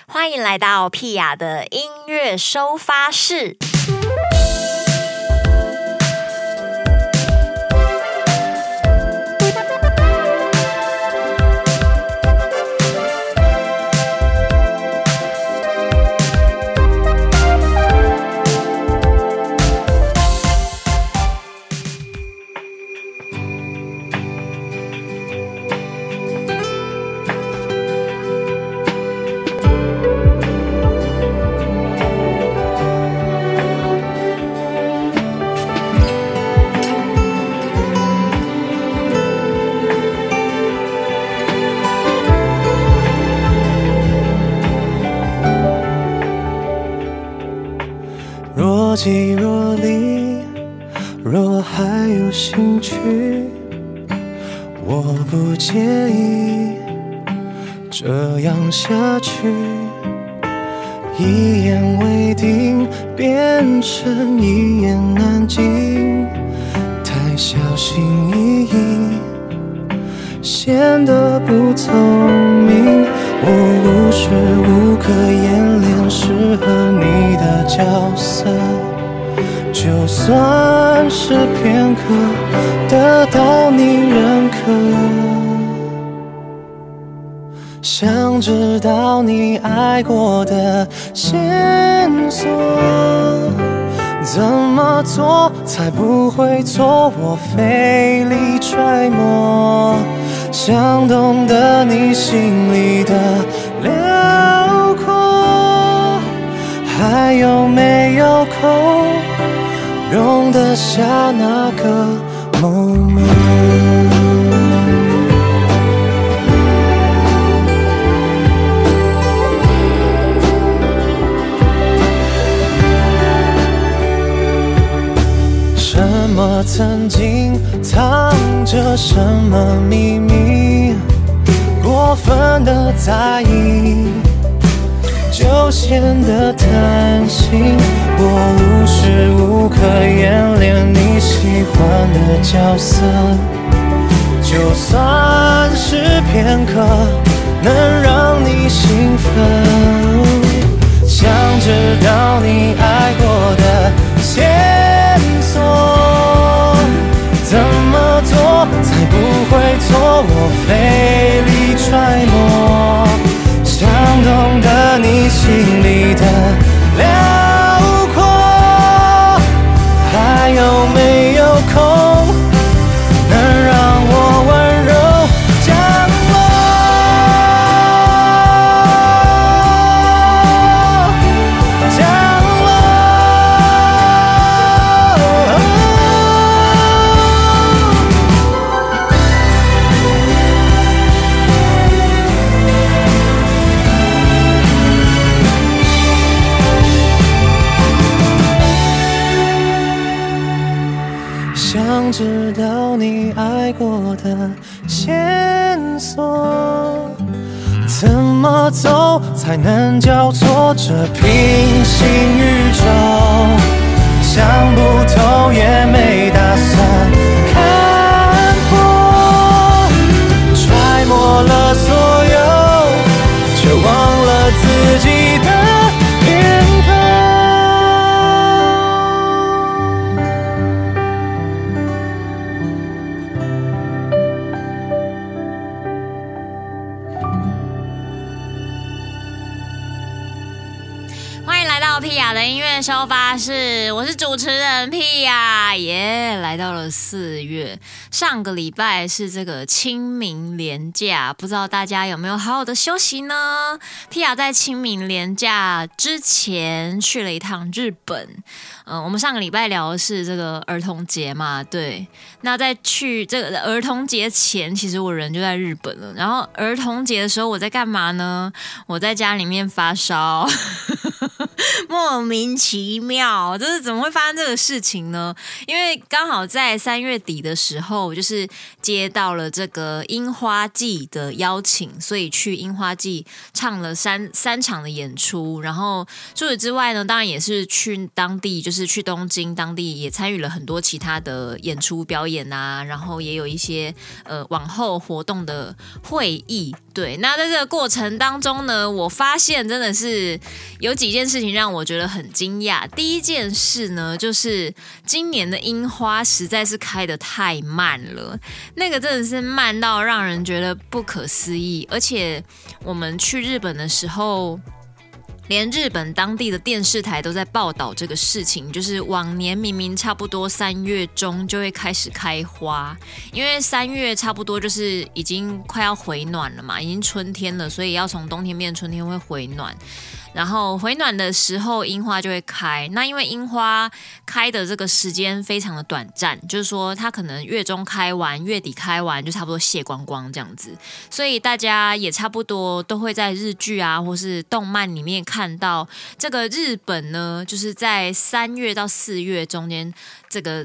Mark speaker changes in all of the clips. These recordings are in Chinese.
Speaker 1: 欢迎来到屁雅的音乐收发室。
Speaker 2: 若即若离，若还有兴趣，我不介意这样下去。一言为定，变成一言难尽，太小心翼翼，显得不聪明。我无时无刻演练适合你的角色，就算是片刻得到你认可。想知道你爱过的线索，怎么做才不会错？我费力揣摩，想懂得你心里的辽阔，还有没有空容得下那个moment？什么曾经藏着什么秘密，过分的在意就显得贪心。我无时无刻演练你喜欢的角色，就算是片刻能让你兴奋。想知道你爱过的线索，怎么做才不会错？我费力揣摩，想懂得你心里的辽阔，还有没有空能让我温柔降落？想知道你爱过的线索，怎么走才能交错这平行宇宙？想不透也没打算看破，揣摩了所有，却忘了自己的脸庞。
Speaker 1: 欢迎来到屁雅的音乐收发室，我是主持人屁雅耶。来到了4月，上个礼拜是这个清明连假，不知道大家有没有好好的休息呢？屁雅在清明连假之前去了一趟日本。我们上个礼拜聊的是这个儿童节嘛，对。那在去这个儿童节前，其实我人就在日本了。然后儿童节的时候我在干嘛呢？我在家里面发烧。 莫名其妙，就是怎么会发生这个事情呢？因为刚好在3月底的时候，就是接到了这个樱花季的邀请，所以去樱花季唱了三场的演出。然后除此之外呢，当然也是去当地，就是去东京当地也参与了很多其他的演出表演啊，然后也有一些往后活动的会议。对，那在这个过程当中呢，我发现真的是有几件事情让我觉得很惊讶。第一件事呢，就是今年的樱花实在是开得太慢了，那个真的是慢到让人觉得不可思议。而且我们去日本的时候，连日本当地的电视台都在报道这个事情，就是往年明明差不多3月中就会开始开花，因为3月差不多就是已经快要回暖了嘛，已经春天了，所以要从冬天变春天会回暖。然后回暖的时候樱花就会开，那因为樱花开的这个时间非常的短暂，就是说它可能月中开完，月底开完就差不多谢光光这样子，所以大家也差不多都会在日剧啊或是动漫里面看到这个日本呢，就是在3月到4月中间，这个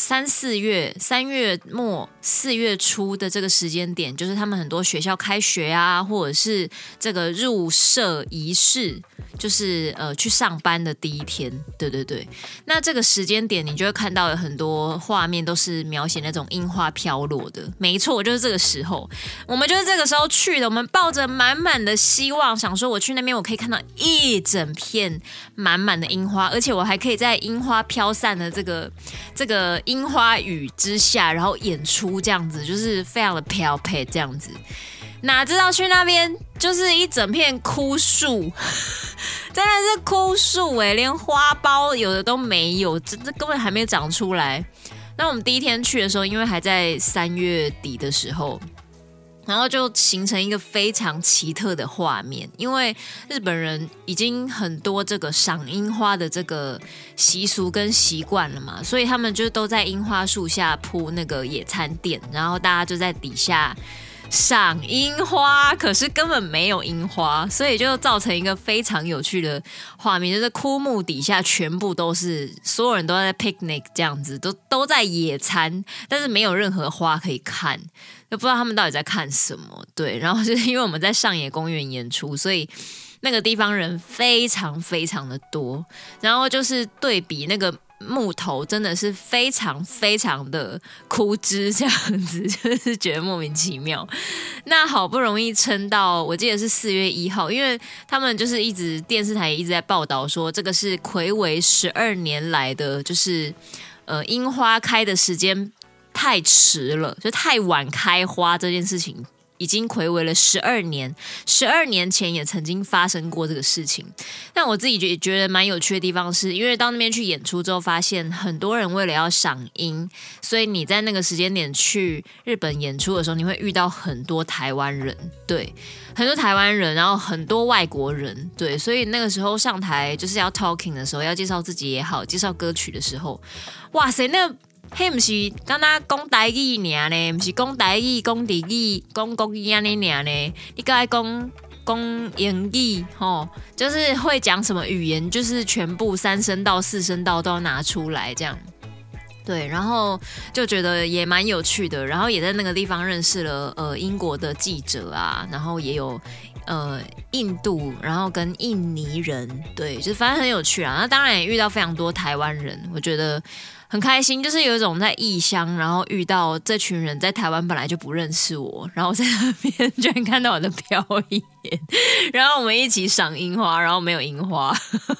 Speaker 1: 3月末4月初的这个时间点，就是他们很多学校开学啊，或者是这个入社仪式，就是去上班的第一天，对对对。那这个时间点，你就会看到有很多画面都是描写那种樱花飘落的，没错，就是这个时候，我们就是这个时候去的。我们抱着满满的希望，想说我去那边我可以看到一整片满满的樱花，而且我还可以在樱花飘散的这个樱花雨之下，然后演出这样子，就是非常的飘配这样子。哪知道去那边就是一整片枯树，真的是枯树欸，连花苞有的都没有，这根本还没有长出来。那我们第一天去的时候，因为还在3月底的时候，然后就形成一个非常奇特的画面，因为日本人已经很多这个赏樱花的这个习俗跟习惯了嘛，所以他们就都在樱花树下铺那个野餐垫，然后大家就在底下赏樱花，可是根本没有樱花，所以就造成一个非常有趣的画面，就是枯木底下全部都是所有人都在 picnic 这样子，都在野餐，但是没有任何花可以看，就不知道他们到底在看什么。对，然后就是因为我们在上野公园演出，所以那个地方人非常非常的多，然后就是对比那个木头真的是非常非常的枯枝这样子，就是觉得莫名其妙。那好不容易撑到我记得是4月1号，因为他们就是电视台也一直在报道说这个是睽违12年来的，就是樱花开的时间太迟了，就太晚开花这件事情已经睽违了12年，12年前也曾经发生过这个事情。但我自己也觉得蛮有趣的地方是，因为到那边去演出之后，发现很多人为了要赏樱，所以你在那个时间点去日本演出的时候，你会遇到很多台湾人，对，很多台湾人，然后很多外国人，对，所以那个时候上台就是要 talking 的时候，要介绍自己也好，介绍歌曲的时候，哇塞，那迄不是刚刚讲台语尔呢，不是讲台语、讲日语、讲国语安尼尔呢？你该讲英语吼，就是会讲什么语言，就是全部3声道、4声道都要拿出来这样。对，然后就觉得也蛮有趣的，然后也在那个地方认识了英国的记者啊，然后也有印度，然后跟印尼人，对，就反正很有趣啊。那当然也遇到非常多台湾人，我觉得很开心，就是有一种在异乡，然后遇到这群人在台湾本来就不认识我，然后在那边居然看到我的表演，然后我们一起赏樱花，然后没有樱花。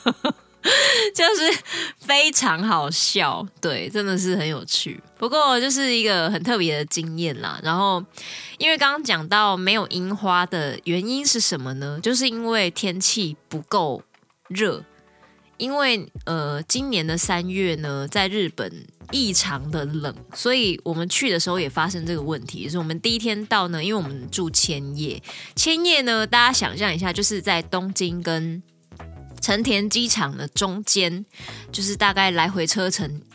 Speaker 1: 就是非常好笑，对，真的是很有趣。不过就是一个很特别的经验啦。然后，因为刚刚讲到没有樱花的原因是什么呢？就是因为天气不够热。因为今年的3月呢，在日本异常的冷，所以我们去的时候也发生这个问题。就是我们第一天到呢，因为我们住千叶呢，大家想象一下，就是在东京跟成田机场的中间，就是大概来回车程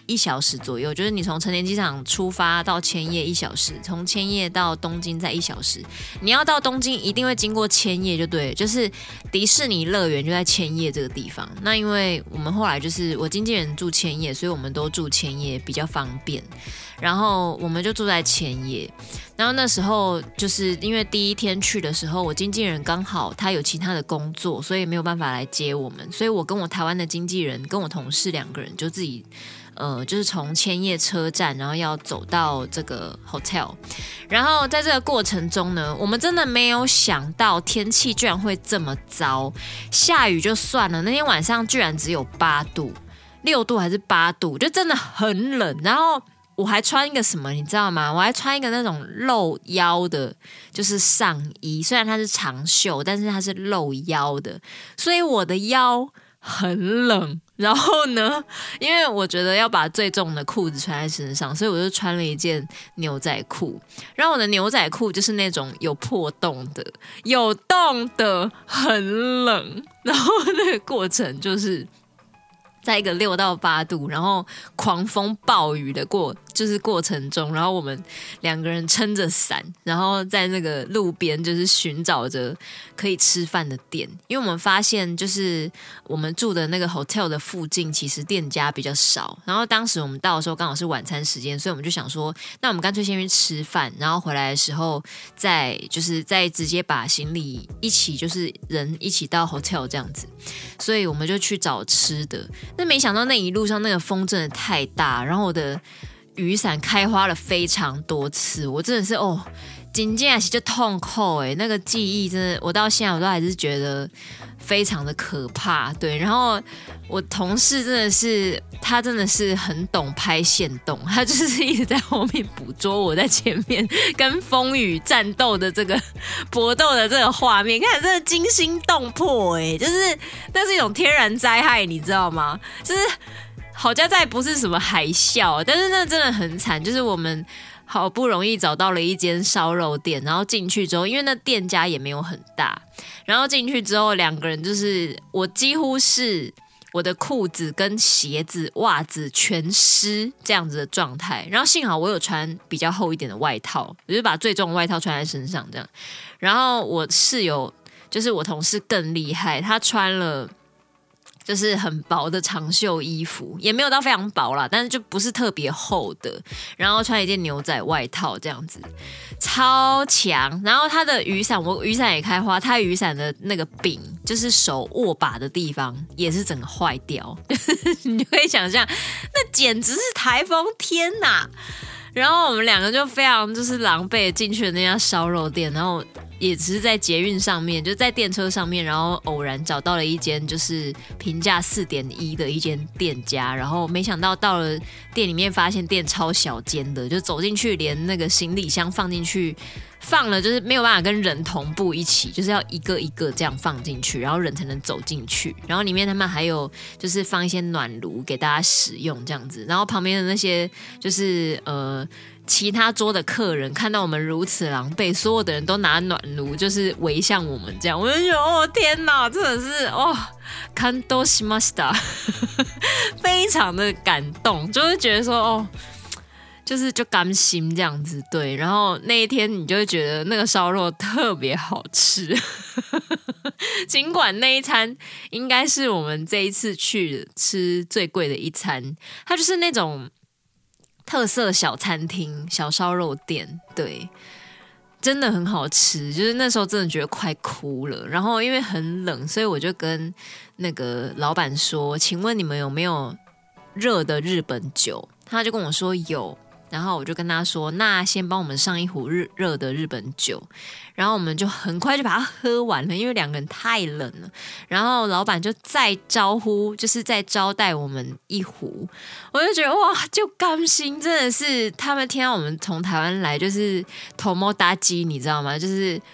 Speaker 1: 1小时左右，就是你从成田机场出发到千叶1小时，从千叶到东京再1小时。你要到东京一定会经过千叶就对了，就是迪士尼乐园就在千叶这个地方。那因为我们后来就是我经纪人住千叶，所以我们都住千叶比较方便，然后我们就住在千叶。然后那时候就是因为第一天去的时候，我经纪人刚好他有其他的工作，所以没有办法来接我们，所以我跟我台湾的经纪人跟我同事2个人就自己就是从千叶车站，然后要走到这个 hotel。然后在这个过程中呢，我们真的没有想到天气居然会这么糟，下雨就算了，那天晚上居然只有8度、6度还是8度，就真的很冷。然后我还穿一个什么你知道吗？我还穿一个那种露腰的，就是上衣，虽然它是长袖，但是它是露腰的，所以我的腰很冷。然后呢，因为我觉得要把最重的裤子穿在身上，所以我就穿了一件牛仔裤。然后我的牛仔裤就是那种有破洞的，有洞的，很冷。然后那个过程就是在一个6到8度，然后狂风暴雨的过程中，然后我们2个人撑着伞，然后在那个路边就是寻找着可以吃饭的店，因为我们发现就是我们住的那个 hotel 的附近其实店家比较少，然后当时我们到的时候刚好是晚餐时间，所以我们就想说，那我们干脆先去吃饭，然后回来的时候再直接把行李一起就是人一起到 hotel 这样子，所以我们就去找吃的。那没想到那一路上那个风真的太大，然后我的雨伞开花了非常多次，我真的是真的是就痛苦那个记忆真的，我到现在我都还是觉得非常的可怕。对，然后我同事他真的是很懂拍线动，他就是一直在后面捕捉我在前面跟风雨战斗的这个搏斗的这个画面，看真的惊心动魄就是那是一种天然灾害，你知道吗？就是好家在不是什么海啸，但是那真的很惨，就是我们好不容易找到了一间烧肉店，然后进去之后，因为那店家也没有很大，然后进去之后2个人就是我几乎是我的裤子跟鞋子袜子全湿这样子的状态，然后幸好我有穿比较厚一点的外套，我就把最重的外套穿在身上这样。然后我室友就是我同事更厉害，他穿了就是很薄的长袖衣服，也没有到非常薄啦，但是就不是特别厚的，然后穿一件牛仔外套这样子，超强。然后他的雨伞，我雨伞也开花，他雨伞的那个柄就是手握把的地方也是整个坏掉，你就可以想象那简直是台风天哪。然后我们2个就非常就是狼狈进去了那家烧肉店，然后也只是在捷运上面，就在电车上面，然后偶然找到了一间就是评价4.1的一间店家，然后没想到到了店里面发现店超小间的，就走进去连那个行李箱放进去放了就是没有办法跟人同步一起，就是要一个一个这样放进去，然后人才能走进去，然后里面他们还有就是放一些暖炉给大家使用这样子，然后旁边的那些就是其他桌的客人看到我们如此狼狈，所有的人都拿暖炉就是围向我们这样，我就觉得天哪，真的是感動しました非常的感动，就会觉得说就甘心这样子。对，然后那一天你就会觉得那个烧肉特别好吃尽管那一餐应该是我们这一次去吃最贵的一餐，它就是那种特色小餐厅小烧肉店，对，真的很好吃，就是那时候真的觉得快哭了。然后因为很冷，所以我就跟那个老板说，请问你们有没有热的日本酒？他就跟我说有，然后我就跟他说，那先帮我们上一壶热的日本酒，然后我们就很快就把它喝完了，因为2个人太冷了。然后老板就再招呼，就是再招待我们一壶，我就觉得哇，就甘心，真的是他们听到我们从台湾来，就是头毛搭鸡，你知道吗？就是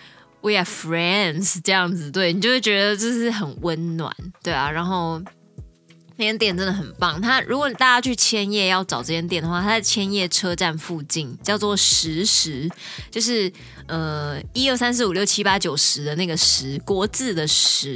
Speaker 1: we are friends 这样子，对，你就会觉得就是很温暖，对啊，然后那间店真的很棒，如果大家去千叶要找这间店的话，它在千叶车站附近，叫做10，就是1、2、3、4、5、6、7、8、9、10的那个10，国字的10，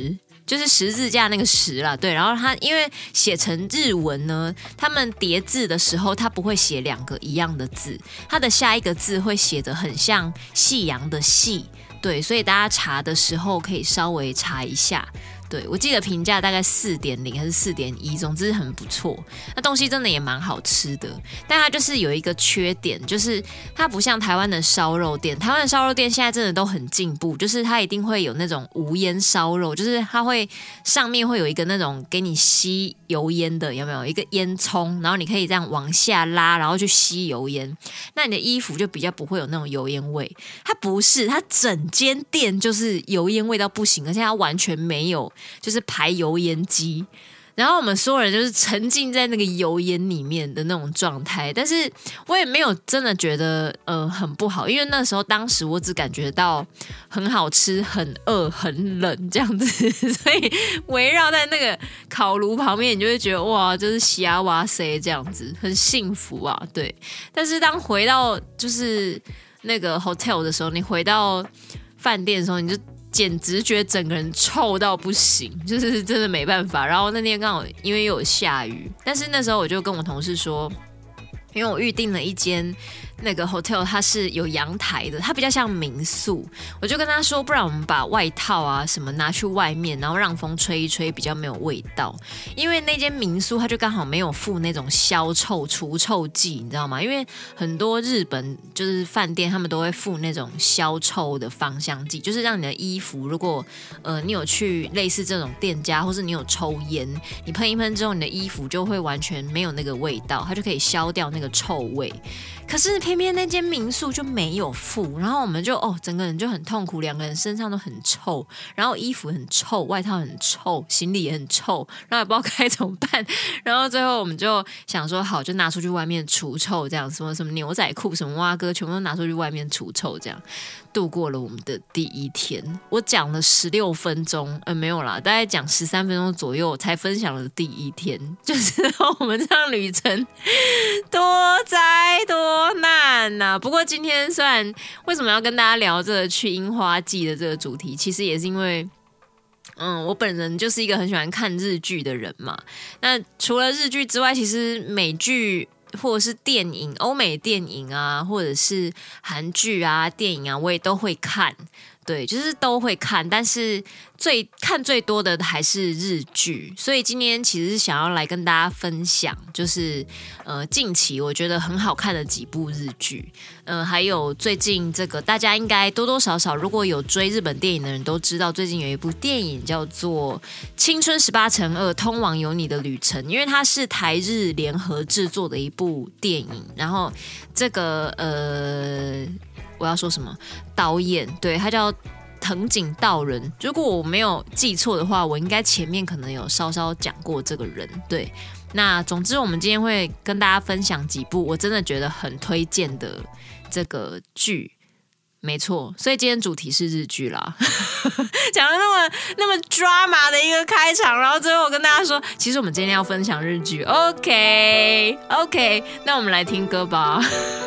Speaker 1: 就是十字架那个十啦，对。然后它因为写成日文呢，他们叠字的时候，它不会写2个一样的字，它的下一个字会写得很像夕阳的夕，对，所以大家查的时候可以稍微查一下。对，我记得评价大概4.0还是4.1，总之很不错。那东西真的也蛮好吃的，但它就是有一个缺点，就是它不像台湾的烧肉店。台湾的烧肉店现在真的都很进步，就是它一定会有那种无烟烧肉，就是它会上面会有一个那种给你吸油烟的，有没有一个烟囱，然后你可以这样往下拉，然后去吸油烟。那你的衣服就比较不会有那种油烟味。它不是，它整间店就是油烟味到不行，而且它完全没有。就是排油烟机，然后我们所有人就是沉浸在那个油烟里面的那种状态，但是我也没有真的觉得很不好，因为那时候当时我只感觉到很好吃、很饿、很冷这样子，所以围绕在那个烤炉旁边，你就会觉得哇，就是虾哇塞这样子，很幸福啊，对。但是当回到就是那个 hotel 的时候，你回到饭店的时候，你就简直觉得整个人臭到不行，就是真的没办法。然后那天刚好因为又有下雨，但是那时候我就跟我同事说，因为我预定了一间那个 hotel， 它是有阳台的，它比较像民宿。我就跟他说，不然我们把外套啊什么拿去外面，然后让风吹一吹，比较没有味道。因为那间民宿它就刚好没有附那种消臭除臭剂，你知道吗？因为很多日本就是饭店他们都会附那种消臭的芳香剂，就是让你的衣服，如果你有去类似这种店家，或是你有抽烟，你喷一喷之后，你的衣服就会完全没有那个味道，它就可以消掉那个臭味。可是偏偏那间民宿就没有附，然后我们就整个人就很痛苦，两个人身上都很臭，然后衣服很臭，外套很臭，行李也很臭，然后也不知道该怎么办。然后最后我们就想说，好，就拿出去外面除臭，这样什么牛仔裤、什么蛙哥，全部都拿出去外面除臭，这样度过了我们的第一天。我讲了16分钟，没有啦，大概讲13分钟左右才分享了第一天，就是我们这趟旅程多灾多难啊。不过今天虽然为什么要跟大家聊这个去樱花季的这个主题，其实也是因为我本人就是一个很喜欢看日剧的人嘛。那除了日剧之外，其实美剧或者是电影，欧美电影啊，或者是韩剧啊、电影啊，我也都会看。对，就是都会看，但是看最多的还是日剧，所以今天其实是想要来跟大家分享，就是近期我觉得很好看的几部日剧，还有最近这个大家应该多多少少如果有追日本电影的人都知道，最近有一部电影叫做《青春18×2通往有你的旅程》，因为它是台日联合制作的一部电影，然后这个我要说什么？导演对他叫藤井道人。如果我没有记错的话，我应该前面可能有稍稍讲过这个人。对，那总之我们今天会跟大家分享几部我真的觉得很推荐的这个剧。没错，所以今天主题是日剧啦。讲了那么 drama 的一个开场，然后最后我跟大家说，其实我们今天要分享日剧。OK， 那我们来听歌吧。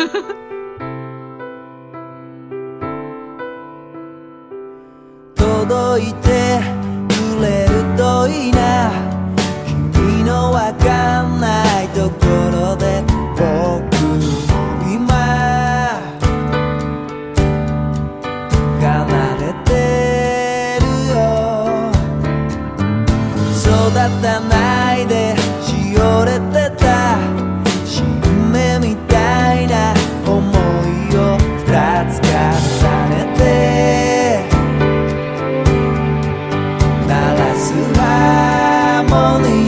Speaker 2: 届いてくれるといいな君のわかんないところで僕今奏でてるよ育たないでしおれてた新芽みたいな想いを2つ重ねてハーモニ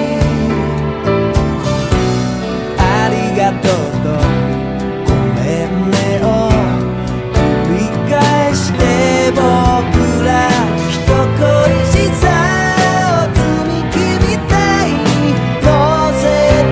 Speaker 2: ーありがとうとごめんねを繰り返して僕ら人恋しさを積み木みたいに乗せ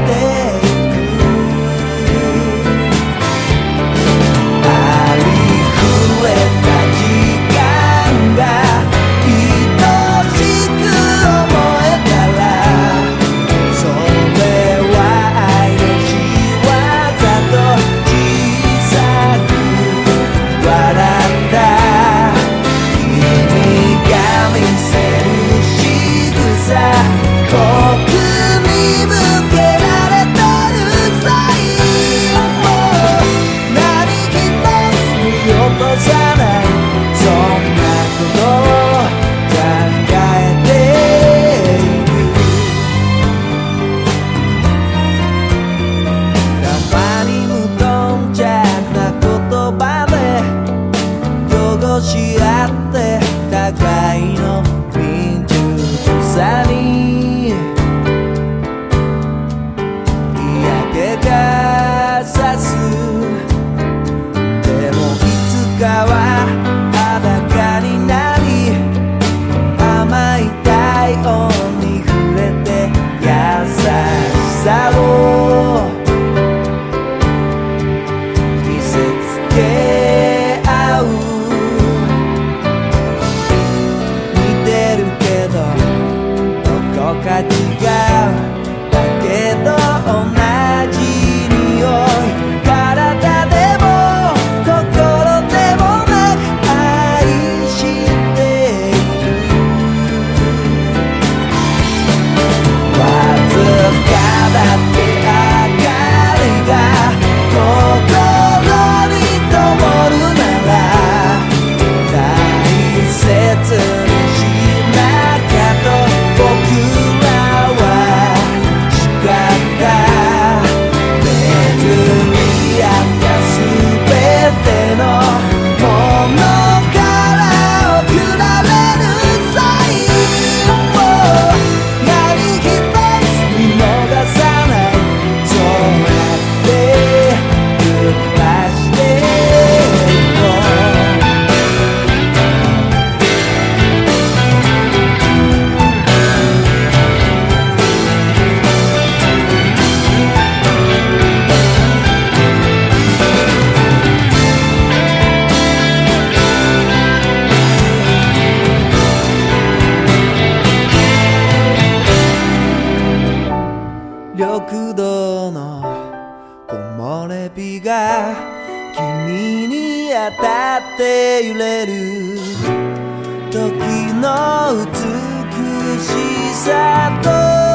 Speaker 2: 緑道の木漏れ日が君に当たって揺れる時の美しさと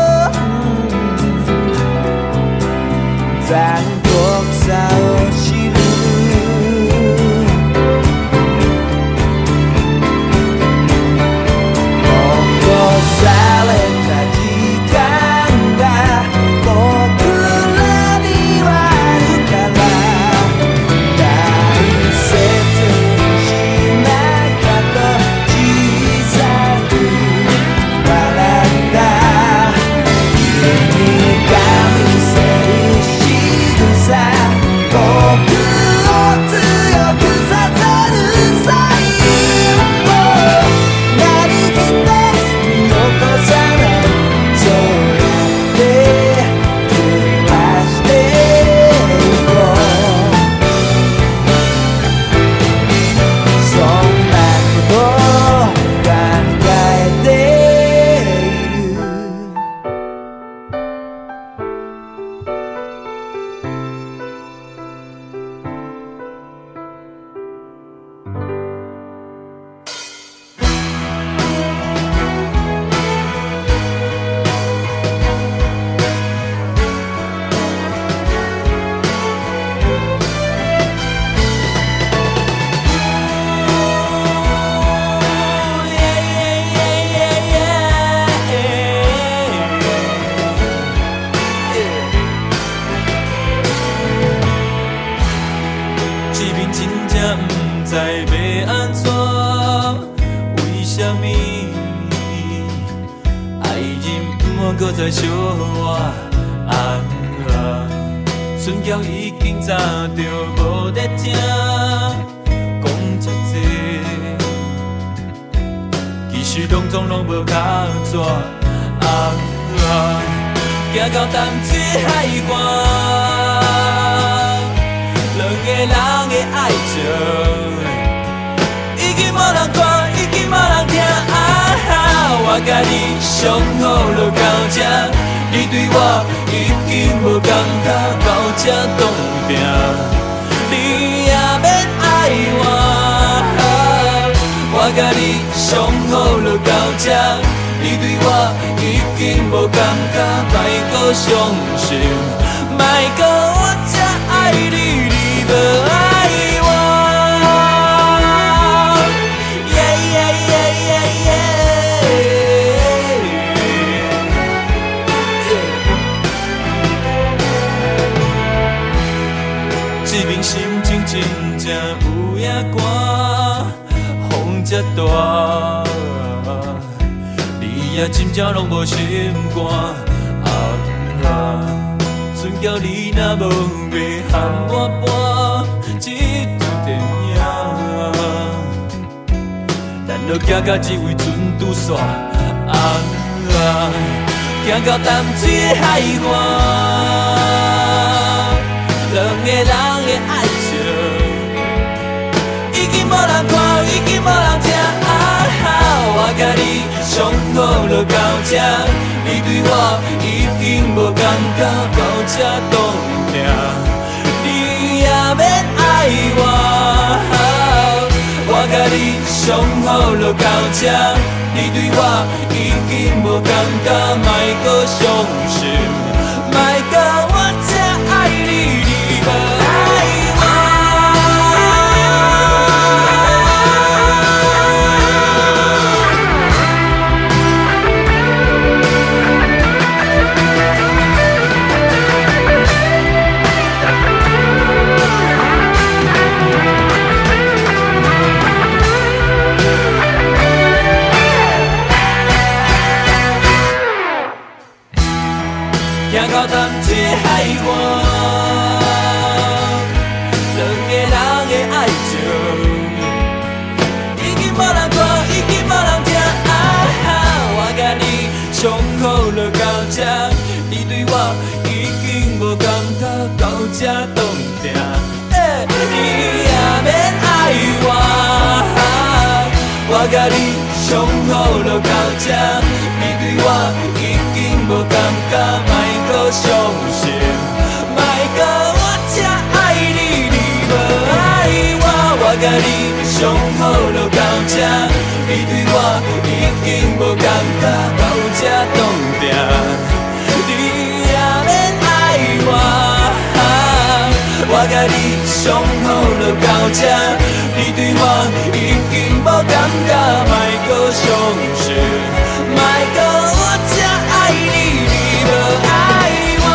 Speaker 2: 残酷さを知る残された時間が僕らにはあるから大切にしなきゃと小さく笑った君が見せる仕草僕を強くさせるサインを何一つ見残さないそうやって暮らしていこうそんなことを考えている
Speaker 3: 这边真正不知要安怎，为什么爱人不愿搁再相活？春娇已经早就无在听，讲遮济，其实拢总拢无靠纸。行到淡水海岸。两个人的爱情，已经无人看，已经无人听。我甲你相好就到这，你对我已经无感觉，到这冻定，你也免爱我。我甲你相好就到这，你对我已经无感觉，莫搁伤心，莫搁我这爱你。不爱我，这边心情真正有影寒，风这大，你也真正拢无心肝。春娇你若无要喊我搬这部电影，咱就行到这位船拄煞，行到淡水的海岸，两个人的爱情已经无人看，已经无人听。我甲你相好就到这，你对我已经无感觉，到这冻定，你也免爱我。我甲你相好就到这，你对我已经无感觉，莫搁伤心，莫行到淡水的海岸，两个人的爱情，已经无人看，已经无人听。我甲你相好就到这，你对我已经无感觉，到这冻定。你也免爱我甲你相好就到这，你对我已经无感觉，莫搁伤心，莫搁我这爱你，你无爱我甲你相好就到这，你对我已经无感觉，到这冻定，你也免爱我甲你相好就到这，你对我已经无感觉，莫搁伤心，莫搁我这爱你，你无爱我。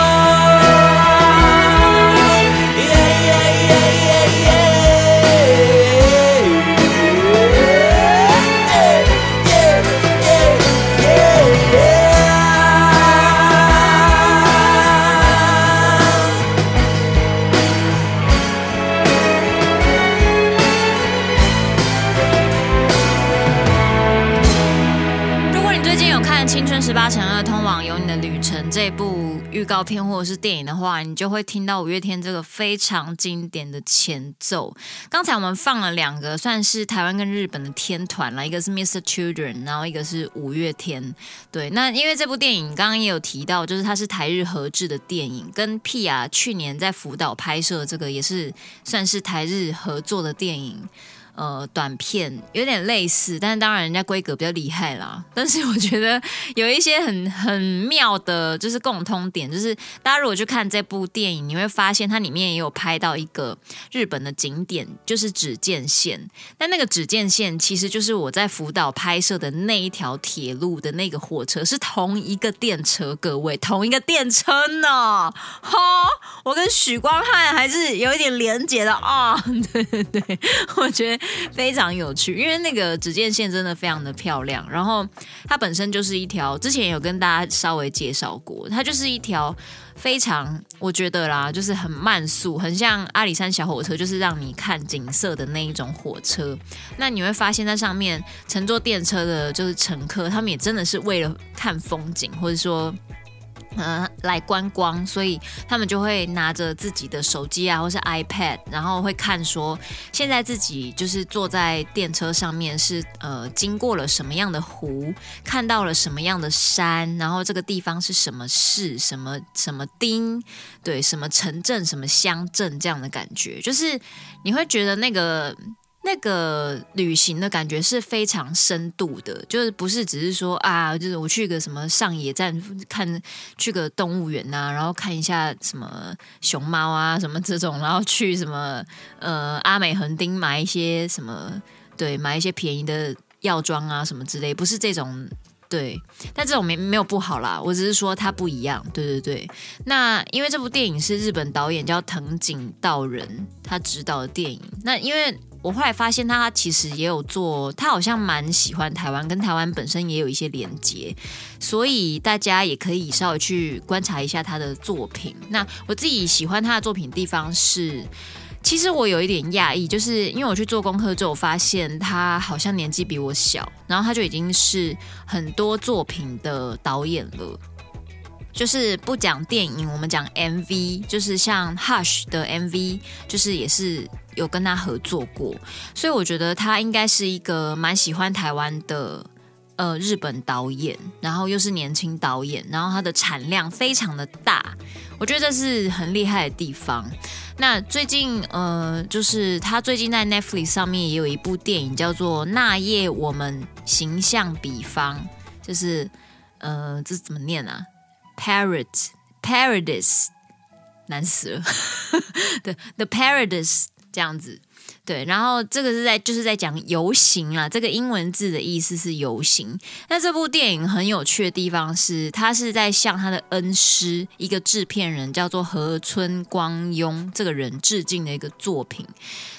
Speaker 1: 青春18×2通往有你的旅程这部预告片或者是电影的话，你就会听到五月天这个非常经典的前奏。刚才我们放了两个算是台湾跟日本的天团啦，一个是 Mr. Children， 然后一个是五月天。对，那因为这部电影刚刚也有提到，就是它是台日合制的电影，跟屁啊去年在福岛拍摄这个也是算是台日合作的电影。短片有点类似，但是当然人家规格比较厉害啦。但是我觉得有一些很妙的，就是共通点，就是大家如果去看这部电影，你会发现它里面也有拍到一个日本的景点，就是指见线。但那个指见线其实就是我在福岛拍摄的那一条铁路的那个火车，是同一个电车，各位，同一个电车呢。哈，我跟许光汉还是有一点连结的啊。对对对，我觉得非常有趣，因为那个指见线真的非常的漂亮，然后它本身就是一条，之前有跟大家稍微介绍过，它就是一条非常，我觉得啦，就是很慢速，很像阿里山小火车，就是让你看景色的那一种火车。那你会发现在上面乘坐电车的就是乘客，他们也真的是为了看风景，或者说来观光，所以他们就会拿着自己的手机啊，或是 iPad， 然后会看说现在自己就是坐在电车上面是经过了什么样的湖，看到了什么样的山，然后这个地方是什么市、什么町，对，什么城镇、什么乡镇这样的感觉，就是你会觉得那个旅行的感觉是非常深度的，就是不是只是说啊，就是我去个什么上野站去个动物园啊，然后看一下什么熊猫啊什么这种，然后去什么阿美横丁买一些什么，对，买一些便宜的药妆啊什么之类，不是这种。对，但这种没有不好啦，我只是说它不一样。对对对，那因为这部电影是日本导演叫藤井道人他执导的电影，那因为我后来发现他其实也有做，他好像蛮喜欢台湾，跟台湾本身也有一些连结，所以大家也可以稍微去观察一下他的作品。那我自己喜欢他的作品的地方是，其实我有一点讶异，就是因为我去做功课之后发现他好像年纪比我小，然后他就已经是很多作品的导演了。就是不讲电影，我们讲 MV， 就是像 Hush 的 MV， 就是也是有跟他合作过，所以我觉得他应该是一个蛮喜欢台湾的日本导演，然后又是年轻导演，然后他的产量非常的大，我觉得这是很厉害的地方。那最近就是他最近在 Netflix 上面也有一部电影叫做《那夜我们形象比方》，就是这怎么念啊？ Paradise 难死了The Paradise 这样子。对，然后这个就是在讲游行啊，这个英文字的意思是游行。那这部电影很有趣的地方是，他是在向他的恩师，一个制片人叫做河村光庸这个人致敬的一个作品。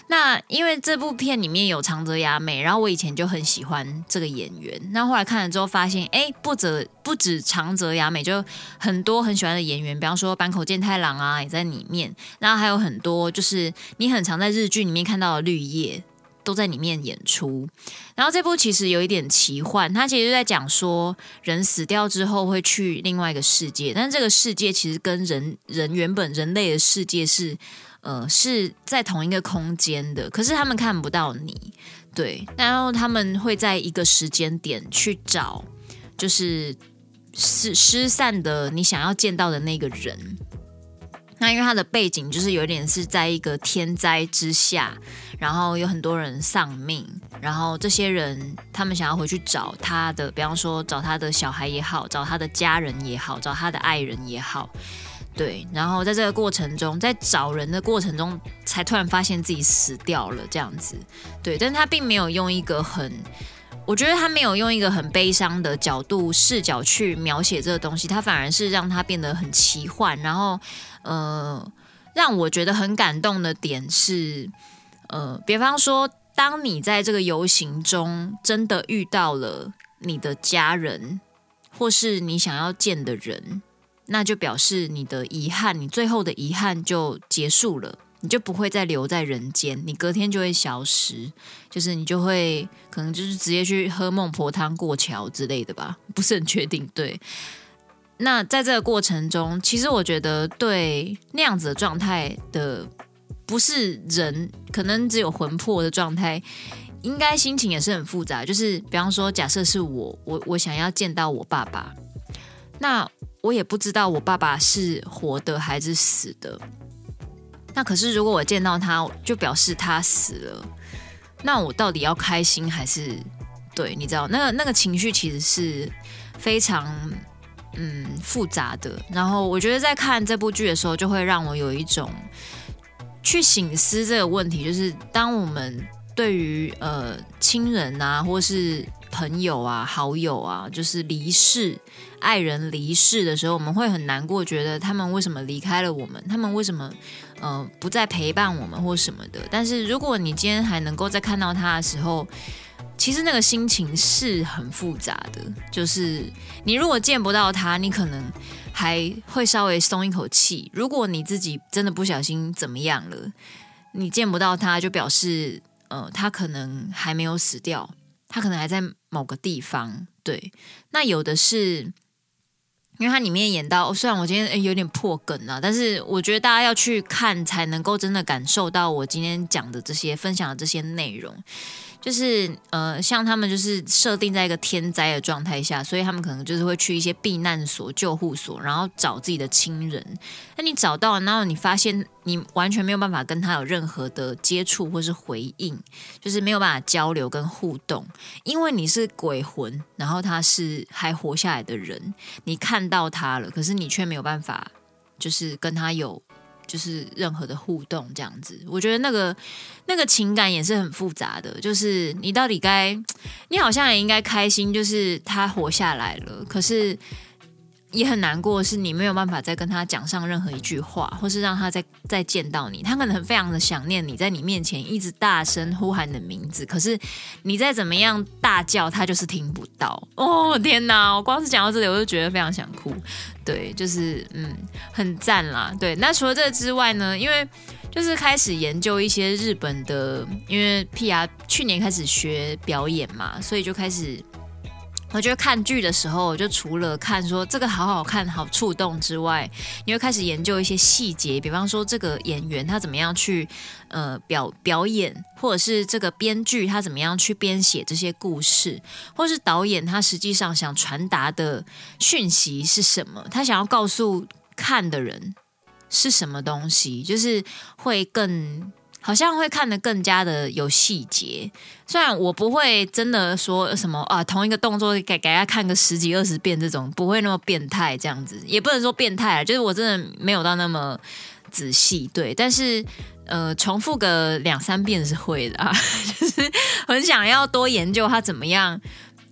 Speaker 1: 那因为这部片里面有长泽雅美，然后我以前就很喜欢这个演员，那后来看了之后发现，不止长泽雅美，就很多很喜欢的演员，比方说坂口健太郎啊也在里面，然后还有很多就是你很常在日剧里面看到的绿叶都在里面演出。然后这部其实有一点奇幻，它其实就在讲说人死掉之后会去另外一个世界，但是这个世界其实跟人原本人类的世界是在同一个空间的，可是他们看不到你，对，然后他们会在一个时间点去找，就是失散的你想要见到的那个人。那因为他的背景就是有点是在一个天灾之下，然后有很多人丧命，然后这些人他们想要回去找他的，比方说找他的小孩也好，找他的家人也好，找他的爱人也好，对，然后在这个过程中，在找人的过程中，才突然发现自己死掉了这样子，对，但是他并没有用一个我觉得他没有用一个很悲伤的视角去描写这个东西，他反而是让它变得很奇幻，然后让我觉得很感动的点是比方说当你在这个游行中真的遇到了你的家人或是你想要见的人，那就表示你的遗憾，你最后的遗憾就结束了，你就不会再留在人间，你隔天就会消失，就是你就会可能就是直接去喝孟婆汤过桥之类的吧，不是很确定。对，那在这个过程中，其实我觉得对那样子的状态的不是人，可能只有魂魄的状态，应该心情也是很复杂。就是比方说，假设是我想要见到我爸爸，那我也不知道我爸爸是活的还是死的。那可是如果我见到他，就表示他死了。那我到底要开心还是对？你知道，那个情绪其实是非常复杂的。然后我觉得在看这部剧的时候，就会让我有一种去省思这个问题，就是当我们对于亲人啊，或是朋友啊、好友啊，就是离世、爱人离世的时候，我们会很难过，觉得他们为什么离开了我们，他们为什么不再陪伴我们或什么的。但是如果你今天还能够再看到他的时候，其实那个心情是很复杂的。就是你如果见不到他，你可能还会稍微松一口气。如果你自己真的不小心怎么样了，你见不到他，就表示他可能还没有死掉，他可能还在某个地方。对，那有的是因为它里面演到，虽然我今天有点破梗啊，但是我觉得大家要去看才能够真的感受到我今天讲的这些分享的这些内容。就是像他们就是设定在一个天灾的状态下，所以他们可能就是会去一些避难所、救护所，然后找自己的亲人。那你找到了，然后你发现你完全没有办法跟他有任何的接触或是回应，就是没有办法交流跟互动，因为你是鬼魂，然后他是还活下来的人，你看到他了，可是你却没有办法就是跟他有就是任何的互动这样子。我觉得那个情感也是很复杂的，就是你到底你好像也应该开心，就是他活下来了，可是也很难过，是你没有办法再跟他讲上任何一句话，或是让他再见到你。他可能非常的想念你，在你面前一直大声呼喊你的名字，可是你再怎么样大叫，他就是听不到。哦天哪，我光是讲到这里我就觉得非常想哭。对，就是很赞啦。对，那除了这之外呢，因为就是开始研究一些日本的，因为 PR 去年开始学表演嘛，所以就开始我觉得看剧的时候，就除了看说这个好好看、好触动之外，你会开始研究一些细节，比方说这个演员他怎么样去表演，或者是这个编剧他怎么样去编写这些故事，或是导演他实际上想传达的讯息是什么，他想要告诉看的人是什么东西，就是会好像会看得更加的有细节。虽然我不会真的说什么同一个动作给他看个10几20遍这种，不会那么变态这样子，也不能说变态啦，就是我真的没有到那么仔细。对，但是重复个2-3遍是会的啊，就是很想要多研究他怎么样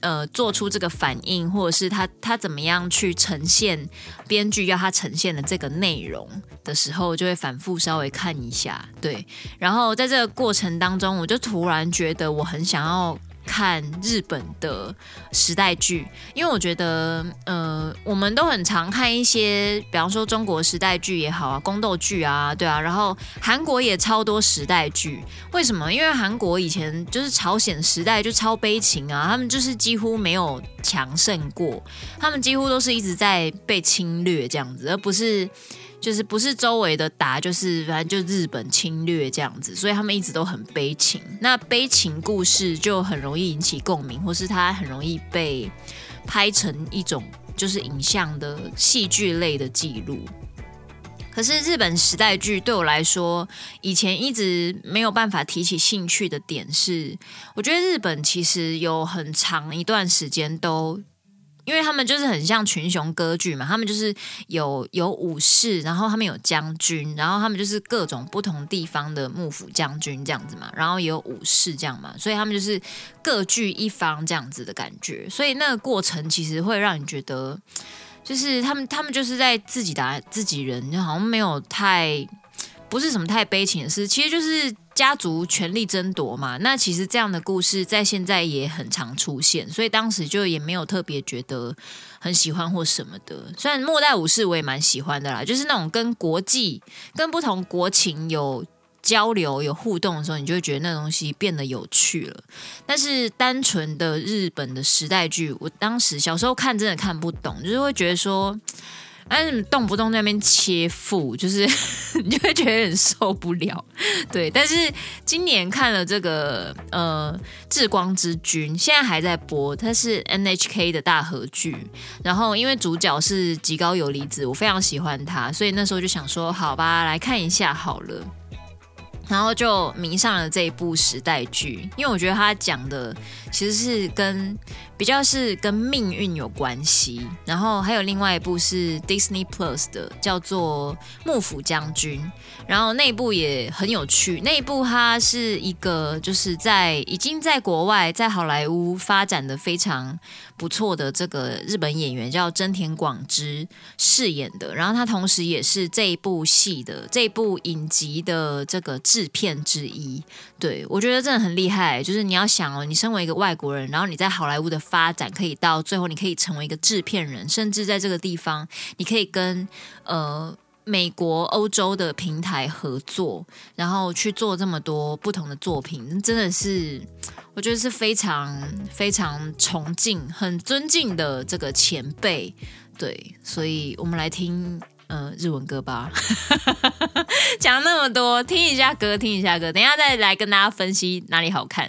Speaker 1: 做出这个反应，或者是他怎么样去呈现编剧要他呈现的这个内容的时候，就会反复稍微看一下，对。然后在这个过程当中，我就突然觉得我很想要看日本的时代剧，因为我觉得我们都很常看一些比方说中国时代剧也好啊，宫斗剧啊，对啊，然后韩国也超多时代剧。为什么？因为韩国以前就是朝鲜时代就超悲情啊，他们就是几乎没有强盛过，他们几乎都是一直在被侵略这样子，而不是周围的打，就是反正就日本侵略这样子，所以他们一直都很悲情。那悲情故事就很容易引起共鸣，或是它很容易被拍成一种就是影像的戏剧类的记录。可是日本时代剧对我来说，以前一直没有办法提起兴趣的点是，我觉得日本其实有很长一段时间都。因为他们就是很像群雄割据嘛，他们就是有武士，然后他们有将军，然后他们就是各种不同地方的幕府将军这样子嘛，然后也有武士这样嘛，所以他们就是各据一方这样子的感觉，所以那个过程其实会让你觉得，就是他们就是在自己打自己人，好像没有不是什么太悲情的事，其实就是家族权力争夺嘛。那其实这样的故事在现在也很常出现，所以当时就也没有特别觉得很喜欢或什么的。虽然末代武士我也蛮喜欢的啦，就是那种跟国际、跟不同国情有交流、有互动的时候，你就会觉得那东西变得有趣了。但是单纯的日本的时代剧，我当时小时候看真的看不懂，就是会觉得说。但是动不动在那边切腹，就是你就会觉得很受不了，对。但是今年看了这个《至光之君》，现在还在播，它是 NHK 的大河剧。然后因为主角是吉高由里子，我非常喜欢他，所以那时候就想说，好吧，来看一下好了。然后就迷上了这一部时代剧，因为我觉得他讲的其实是比较是跟命运有关系。然后还有另外一部是 Disney Plus 的，叫做《幕府将军》，然后那一部也很有趣。那一部它是一个就是已经在国外在好莱坞发展的非常不错的这个日本演员叫真田广之饰演的，然后他同时也是这一部影集的这个制片之一。对，我觉得真的很厉害，就是你要想哦，你身为一个外国人，然后你在好莱坞的发展可以到最后你可以成为一个制片人，甚至在这个地方你可以跟美国、欧洲的平台合作，然后去做这么多不同的作品，真的是我觉得是非常非常崇敬、很尊敬的这个前辈。对，所以我们来听日文歌吧。讲那么多，听一下歌，等一下再来跟大家分析哪里好看。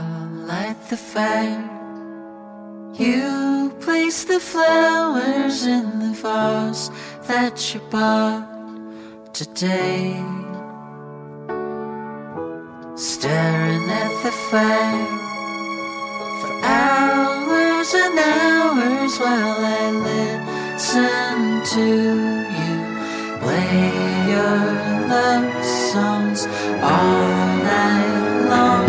Speaker 3: I like the fact you place the flowers in the vase that you bought today. Staring at the fire for hours and hours while I listen to you play your love songs all night long.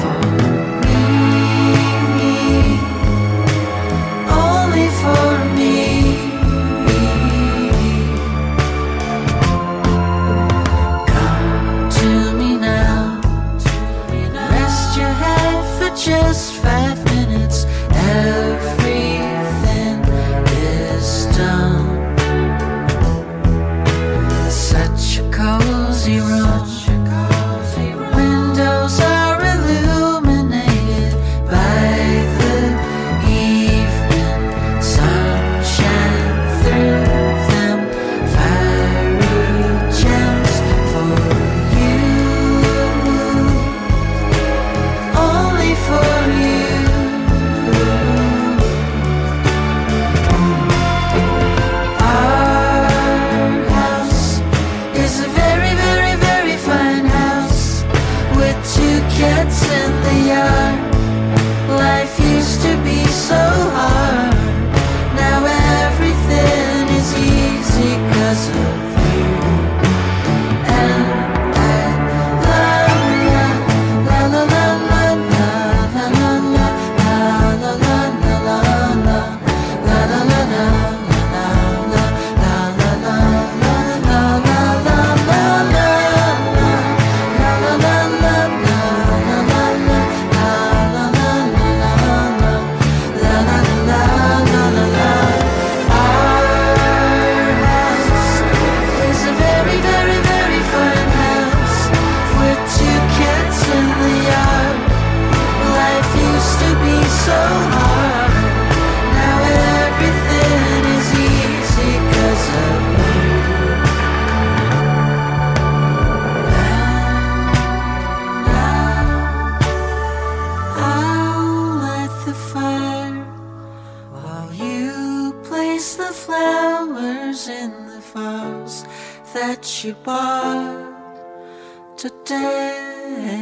Speaker 3: For me, come to me now, rest your head for just 5 minutes, everything is done. the flowers in the vase that you bought today.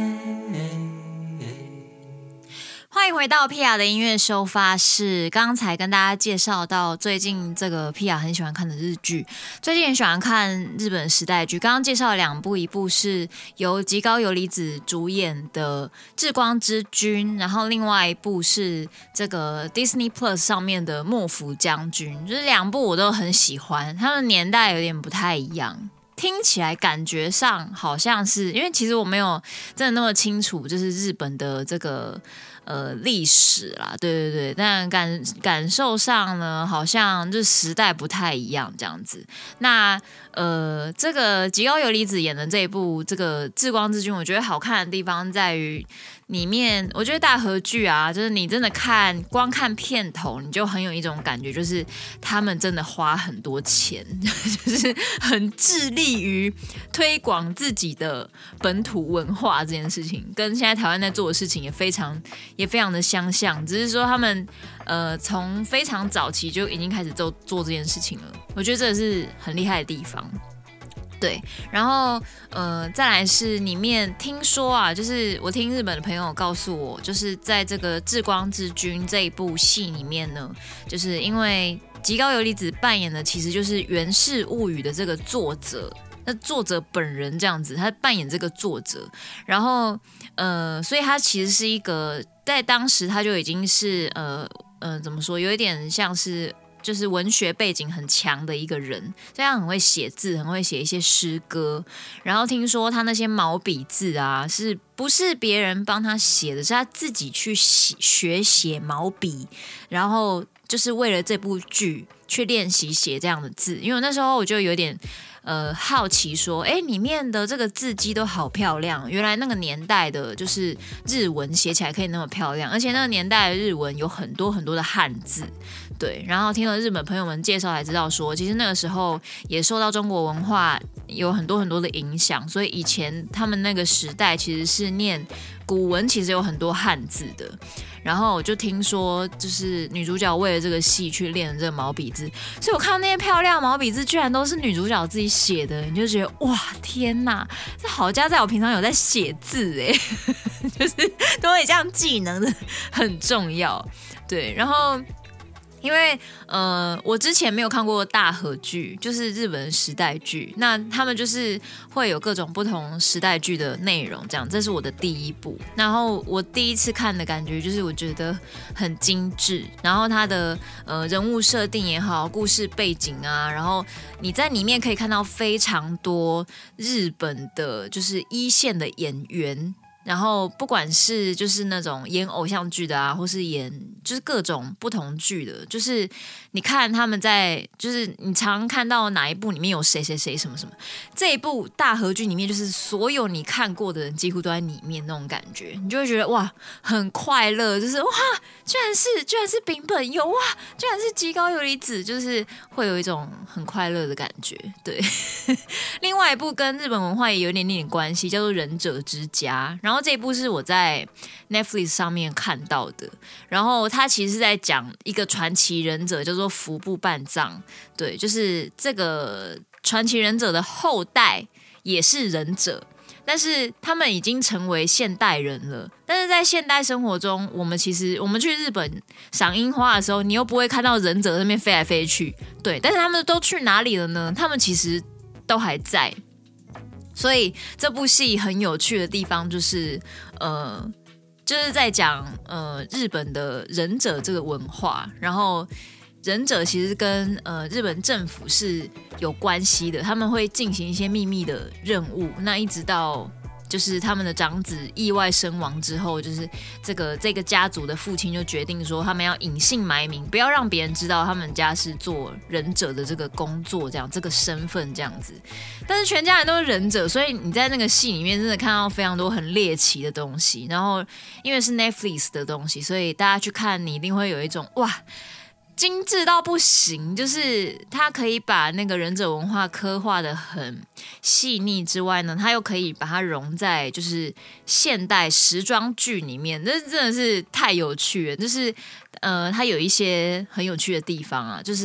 Speaker 1: 欢迎回到 Pia 的音乐收发室。刚才跟大家介绍到，最近这个 Pia 很喜欢看的日剧，最近很喜欢看日本时代剧。刚刚介绍了2部，一部是由吉高由里子主演的《至光之君》，然后另外一部是这个 Disney Plus 上面的《幕府将军》，就是2部我都很喜欢，他们年代有点不太一样。听起来感觉上好像是，因为其实我没有真的那么清楚，就是日本的这个历史啦，对，但感受上呢，好像就是时代不太一样这样子。那这个吉高由里子演的这一部这个《至光之君》，我觉得好看的地方在于里面，我觉得大河剧啊，就是你真的光看片头，你就很有一种感觉，就是他们真的花很多钱，就是很致力于推广自己的本土文化这件事情，跟现在台湾在做的事情也非常的相像，只是说他们从非常早期就已经开始做这件事情了，我觉得这是很厉害的地方。对，然后再来是里面听说啊，就是我听日本的朋友告诉我，就是在这个《至光之君》这一部戏里面呢，就是因为吉高由里子扮演的其实就是《源氏物语》的这个作者。那作者本人这样子，他扮演这个作者，然后所以他其实是一个在当时他就已经是怎么说，有一点像是就是文学背景很强的一个人，所以他很会写字，很会写一些诗歌。然后听说他那些毛笔字啊，是不是别人帮他写的，是他自己去学写毛笔，然后就是为了这部剧去练习写这样的字。因为那时候我就有点好奇说，里面的这个字迹都好漂亮，原来那个年代的就是日文写起来可以那么漂亮，而且那个年代的日文有很多很多的汉字。对，然后听了日本朋友们介绍才知道说，其实那个时候也受到中国文化有很多很多的影响，所以以前他们那个时代其实是念古文，其实有很多汉字的。然后我就听说，就是女主角为了这个戏去练这个毛笔字，所以我看到那些漂亮毛笔字，居然都是女主角自己写的，你就觉得哇，天哪，这好家在我平常有在写字哎，就是都会这样技能的很重要，对，然后。因为我之前没有看过大河剧，就是日本时代剧，那他们就是会有各种不同时代剧的内容，这样，这是我的第一部。然后我第一次看的感觉就是我觉得很精致，然后它的人物设定也好，故事背景啊，然后你在里面可以看到非常多日本的就是一线的演员。然后不管是就是那种演偶像剧的啊，或是演就是各种不同剧的，就是你看他们在就是你常看到哪一部里面有谁谁谁什么什么，这一部大河剧里面就是所有你看过的人几乎都在里面那种感觉，你就会觉得哇很快乐，就是哇居然是丙本有哇，居然是吉高由里子，就是会有一种很快乐的感觉。对，另外一部跟日本文化也有一点点关系，叫做《忍者之家》。然后这一部是我在 Netflix 上面看到的，然后它其实是在讲一个传奇忍者叫做服部半藏，对，就是这个传奇忍者的后代也是忍者，但是他们已经成为现代人了。但是在现代生活中，我们去日本赏樱花的时候，你又不会看到忍者在那边飞来飞去，对，但是他们都去哪里了呢？他们其实都还在。所以这部戏很有趣的地方就是就是在讲日本的忍者这个文化，然后忍者其实跟日本政府是有关系的，他们会进行一些秘密的任务，那一直到就是他们的长子意外身亡之后，就是这个家族的父亲就决定说，他们要隐姓埋名，不要让别人知道他们家是做忍者的这个工作，这样这个身份这样子。但是全家人都是忍者，所以你在那个戏里面真的看到非常多很猎奇的东西。然后因为是 Netflix 的东西，所以大家去看，你一定会有一种哇。精致到不行，就是他可以把那个忍者文化刻画的很细腻之外呢，他又可以把它融在就是现代时装剧里面，这真的是太有趣了。就是它有一些很有趣的地方啊，就是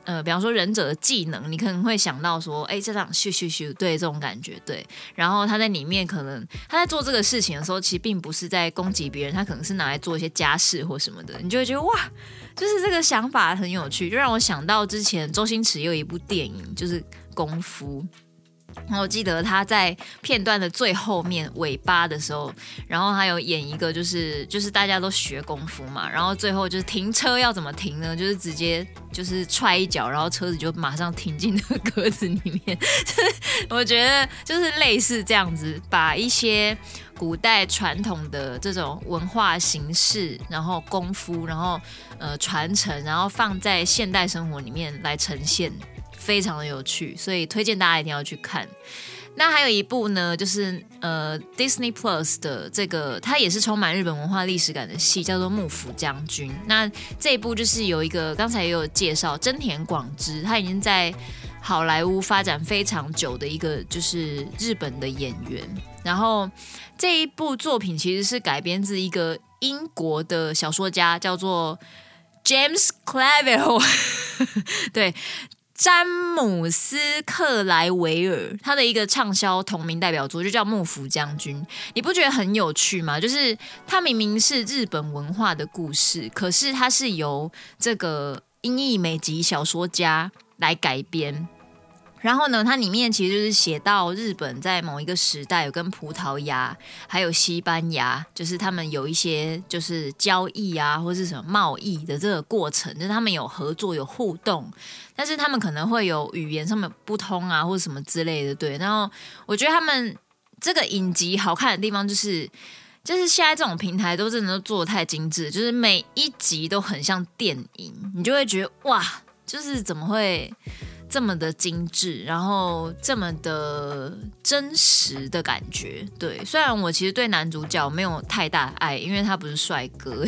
Speaker 1: 比方说忍者的技能，你可能会想到说，这场咻咻咻，对，这种感觉，对。然后他在里面可能他在做这个事情的时候，其实并不是在攻击别人，他可能是拿来做一些家事或什么的，你就会觉得哇，就是这个想法很有趣，就让我想到之前周星驰也有一部电影，就是功夫。然后我记得他在片段的最后面尾巴的时候，然后他有演一个就是大家都学功夫嘛，然后最后就是停车要怎么停呢？就是直接就是踹一脚，然后车子就马上停进那个格子里面。我觉得就是类似这样子，把一些古代传统的这种文化形式，然后功夫，然后传承，然后放在现代生活里面来呈现。非常的有趣，所以推荐大家一定要去看。那还有一部呢，就是Disney Plus 的这个，它也是充满日本文化历史感的戏，叫做《幕府将军》。那这一部就是有一个刚才也有介绍真田广之，他已经在好莱坞发展非常久的一个就是日本的演员。然后这一部作品其实是改编自一个英国的小说家，叫做 James Clavell 对。詹姆斯·克莱维尔他的一个畅销同名代表作就叫《幕府将军》，你不觉得很有趣吗？就是它明明是日本文化的故事，可是它是由这个英裔美籍小说家来改编。然后呢，它里面其实就是写到日本在某一个时代有跟葡萄牙还有西班牙，就是他们有一些就是交易啊或是什么贸易的这个过程，就是他们有合作有互动，但是他们可能会有语言上面不通啊或者什么之类的，对。然后我觉得他们这个影集好看的地方就是现在这种平台都真的都做得太精致，就是每一集都很像电影，你就会觉得哇，就是怎么会这么的精致，然后这么的真实的感觉。对，虽然我其实对男主角没有太大爱，因为他不是帅哥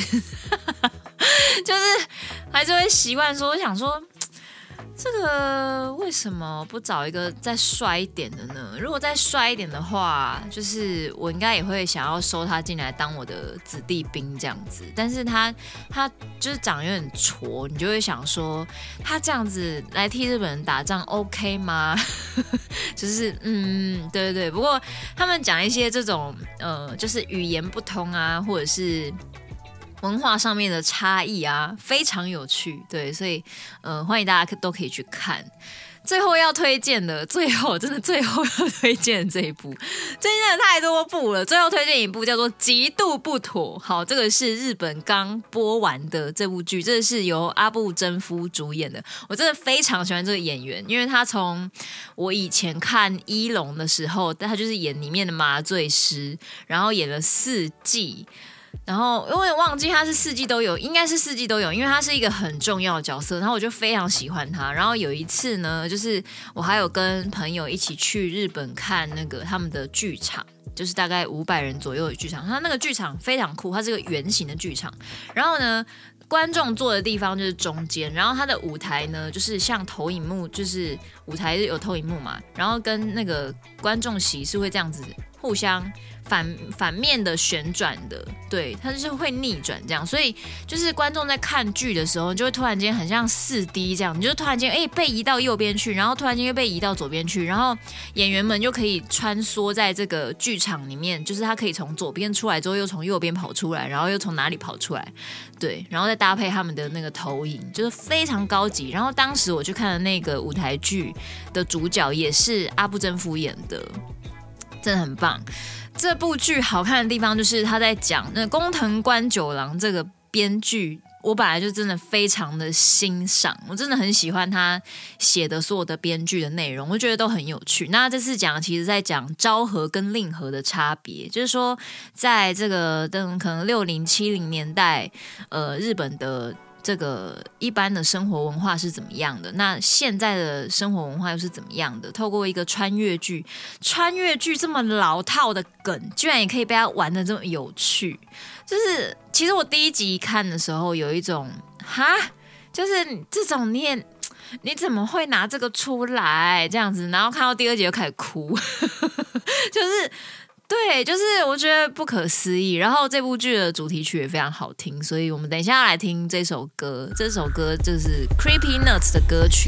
Speaker 1: 就是还是会习惯说，我想说这个为什么不找一个再帅一点的呢？如果再帅一点的话，就是我应该也会想要收他进来当我的子弟兵这样子。但是他就是长得有点矬，你就会想说，他这样子来替日本人打仗 OK 吗？就是对对对。不过他们讲一些这种就是语言不通啊，或者是文化上面的差异啊，非常有趣，对，所以欢迎大家都可以去看。最后要推荐的，最后要推荐的这一部，最近真的太多部了。最后推荐一部叫做《极度不妥》。好，这个是日本刚播完的这部剧，这是由阿部真夫主演的。我真的非常喜欢这个演员，因为他从我以前看《一龙》的时候，他就是演里面的麻醉师，然后演了4季。然后因为忘记他是4季都有，应该是4季都有，因为他是一个很重要的角色，然后我就非常喜欢他。然后有一次呢，就是我还有跟朋友一起去日本看那个他们的剧场，就是大概500人左右的剧场，他那个剧场非常酷，它是个圆形的剧场，然后呢观众坐的地方就是中间，然后它的舞台呢就是像投影幕，就是舞台有投影幕嘛，然后跟那个观众席是会这样子互相反面的旋转的，对，它就是会逆转这样，所以就是观众在看剧的时候，就会突然间很像4D 这样，你就突然间被移到右边去，然后突然间又被移到左边去，然后演员们就可以穿梭在这个剧场里面，就是他可以从左边出来之后又从右边跑出来，然后又从哪里跑出来，对，然后再搭配他们的那个投影，就是非常高级。然后当时我去看的那个舞台剧的主角也是阿部真夫演的，真的很棒。这部剧好看的地方就是他在讲那宫藤官九郎这个编剧，我本来就真的非常的欣赏，我真的很喜欢他写的所有的编剧的内容，我觉得都很有趣。那这次讲其实在讲昭和跟令和的差别，就是说在这个可能60、70年代，日本的这个一般的生活文化是怎么样的，那现在的生活文化又是怎么样的，透过一个穿越剧这么老套的梗，居然也可以被他玩得这么有趣。就是其实我第1集看的时候有一种就是这种你怎么会拿这个出来这样子，然后看到第2集就开始哭就是对，就是我觉得不可思议。然后这部剧的主题曲也非常好听，所以我们等一下要来听这首歌。这首歌就是 Creepy Nuts 的歌曲。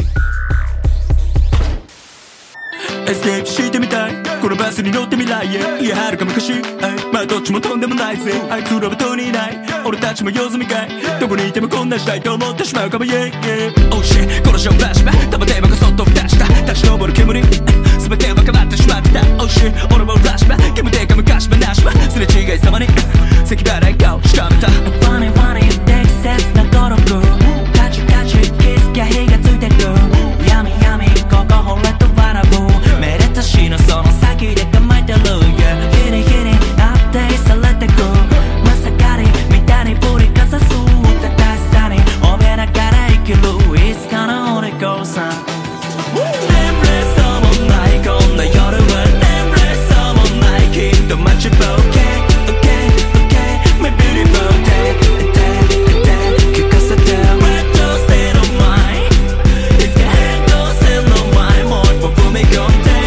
Speaker 3: エスケープしてみたいこのバスに乗ってみないいやはるか昔まあどっちもとんでもないぜあいつらはとにいない俺たちも用済みかいどこにいてもこんな時代と思ってしまうかも Yeah yeah Oh shit このショーフラッシュバック玉テーマがそっと蓋した立ち上る煙全ては変わってしまってた Oh shit 俺もフラッシュバック煙てか昔話はすれ違いさまに咳払い顔しかめた
Speaker 4: Funny funny 適切な語録カチカチキスきゃ火がついてく闇闇ここほれと笑うめでたしのその先で構えてる Yeah 日に日にアップデートされてくまさかりみたいに振りかざす正しさに怯えながら生きるいつかの俺こさ眠れそうもないこんな夜は眠れそうもないきっと待ちぼうけ Okay okay my beautiful day聞かせて Red Door state of mind いつか変更線の前もう一歩踏み込んで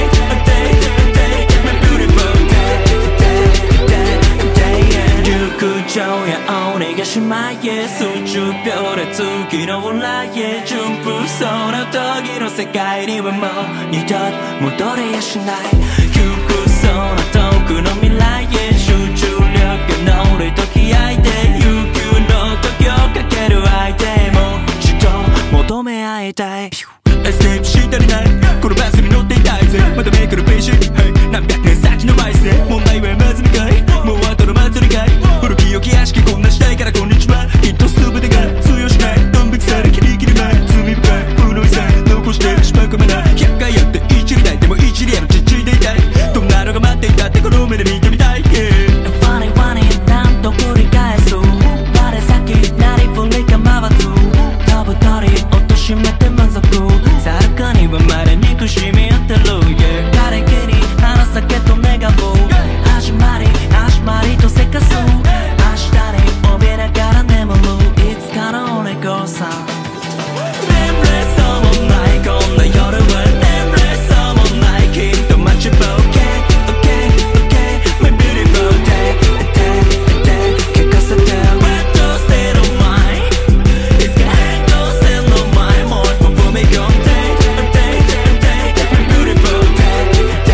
Speaker 4: 逃げしまえ数十秒で次の裏へ順風そうな時の世界にはもう二度と戻りやしない窮屈そうな遠くの未来へ集中力が乗りと気合いで悠久の時をかける相手も一度求め合いたいエスケープし足りないこのバスに乗っていたいぜまためくるページ、hey、何百年先の前世問題はまずみかいもう後の祭りかい古き良き屋敷こんな時代からこんにちはきっと全てが通用しないドン引きされキリキリ前罪深い無の遺産残してしまうかもな100回やって一理ないでも一理やのちっちいでいたいどんなのが待っていたってこの目で見てみたい、yeah、Funny funny 何度繰り返す我先なりふり構わず飛ぶ鳥落としめて満足さるかにはまだ憎しみ合ってる、yeah、誰気に花咲けと願う始まりとせかす明日に怯えながら眠るいつかの俺こさ眠れそうもないこんな夜は眠れそうもないきっと待ちぼうけ Okay okay my beautiful day 聞かせて Red Door state of mind いつか変更線の前もう一歩踏み込んで My beautiful day